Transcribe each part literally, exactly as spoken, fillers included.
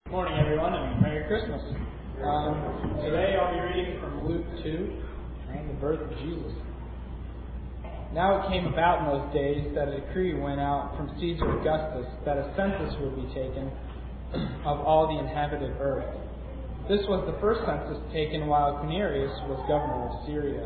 Good morning, everyone, and Merry Christmas. Um, today I'll be reading from Luke two and the birth of Jesus. Now it came about in those days that a decree went out from Caesar Augustus that a census would be taken of all the inhabited earth. This was the first census taken while Quirinius was governor of Syria.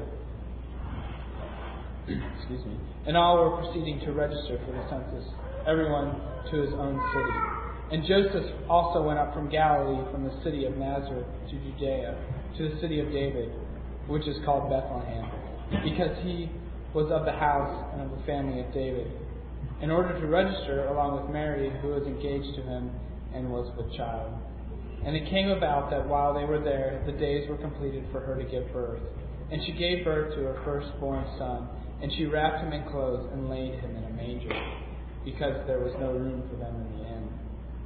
Excuse me. And all were proceeding to register for the census, everyone to his own city. And Joseph also went up from Galilee, from the city of Nazareth to Judea, to the city of David, which is called Bethlehem, because he was of the house and of the family of David, in order to register along with Mary, who was engaged to him and was with child. And it came about that while they were there, the days were completed for her to give birth. And she gave birth to her firstborn son, and she wrapped him in clothes and laid him in a manger, because there was no room for them in the inn.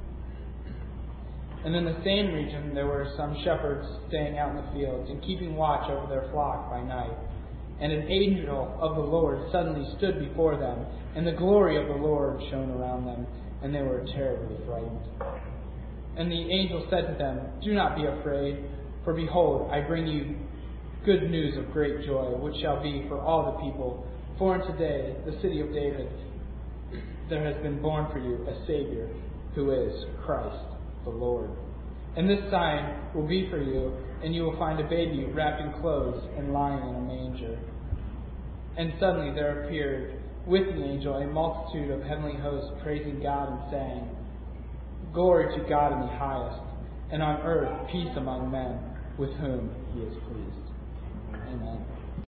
And in the same region there were some shepherds staying out in the fields and keeping watch over their flock by night. And an angel of the Lord suddenly stood before them, and the glory of the Lord shone around them, and they were terribly frightened. And the angel said to them, "Do not be afraid, for behold, I bring you good news of great joy, which shall be for all the people. For in today, the city of David, there has been born for you a Savior, who is Christ the Lord. And this sign will be for you, and you will find a baby wrapped in clothes and lying in a manger." And suddenly there appeared with the angel a multitude of heavenly hosts, praising God and saying, "Glory to God in the highest, and on earth peace among men with whom he is pleased."